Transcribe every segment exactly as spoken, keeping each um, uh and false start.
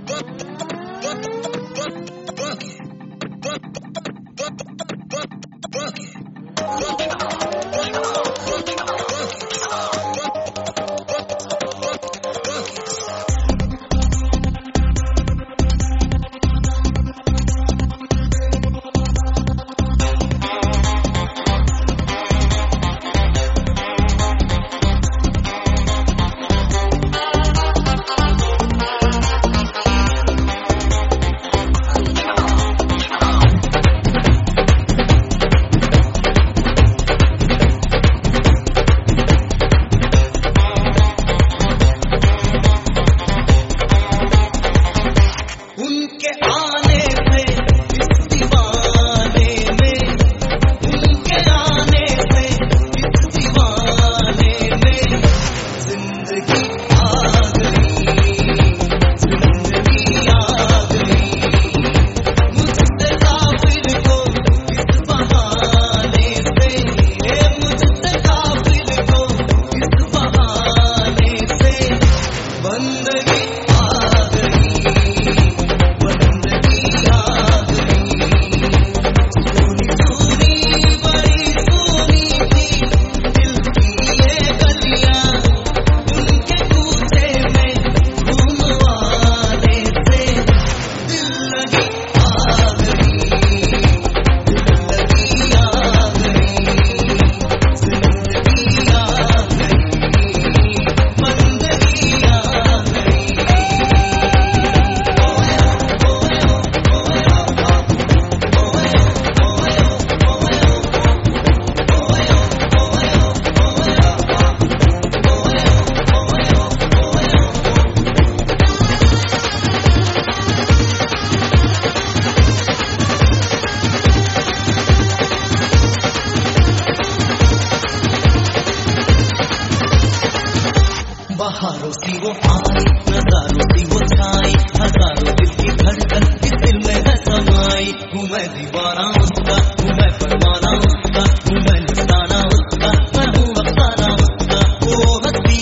बहारों सी वो आई, नजारों सी वो छाई, हजारों दिल की धड़कन इस दिल में है समाई। हूँ मैं दीवाना उसका, हूँ मैं परवाना उसका, हूँ मैं निशाना उसका, मैं हूँ अफसाना उसका। वो हंसी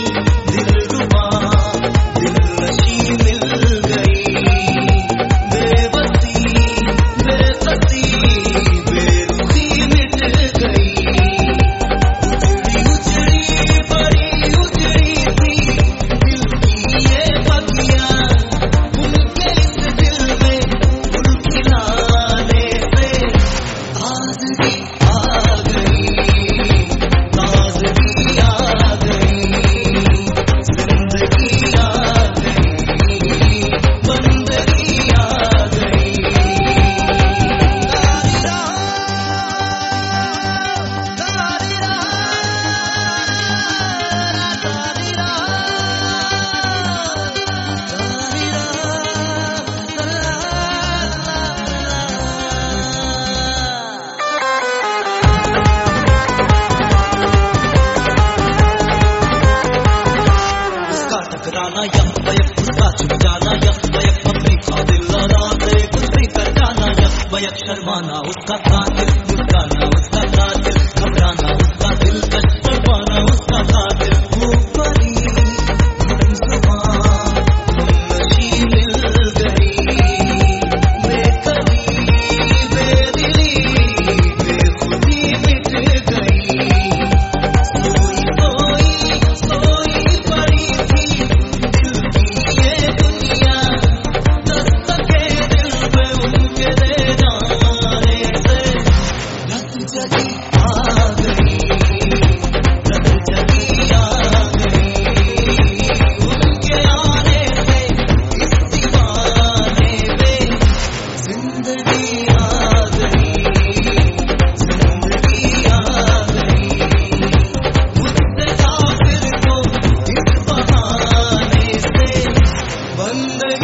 दिलरुबा दिलनशी मिल गई, बेबसी बेबसी बेरुखी मिट गई। टकराना यक बयक उसका छुप जाना यक बयक अपनी कातिल लड़ा से कुछ भी कर जाना यक बयक शर्माना उसका कातिल मुस्काना उसका कातिल घबराना उसका दिलकश तड़पाना उसका कातिल। वो परी हमजुबान हमनशी मिल गई, बेकली बेदिली बेखुदी मिट गई। सोई सोई सोई पड़ी थी दिल की ये दुनिया, दस्तके दिल पे उनके दे जाने से रत जगी आ गई, रत जगी आ गई। उनके आने से इस दीवाने में जिंदगी आ गई, जिंदगी आ गई। मुझसे काफिर को इस बहाने से बंदगी